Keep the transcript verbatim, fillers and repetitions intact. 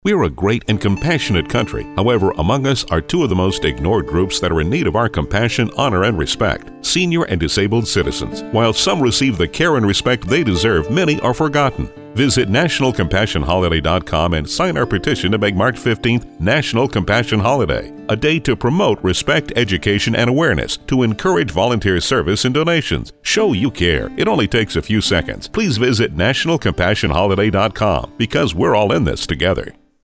We're a great and compassionate country. However, among us are two of the most ignored groups that are in need of our compassion, honor, and respect: senior and disabled citizens. While some receive the care and respect they deserve, many are forgotten. Visit national compassion holiday dot com and sign our petition to make March fifteenth National Compassion Holiday, a day to promote respect, education, and awareness, to encourage volunteer service and donations. Show you care. It only takes a few seconds. Please visit national compassion holiday dot com, because we're all in this together.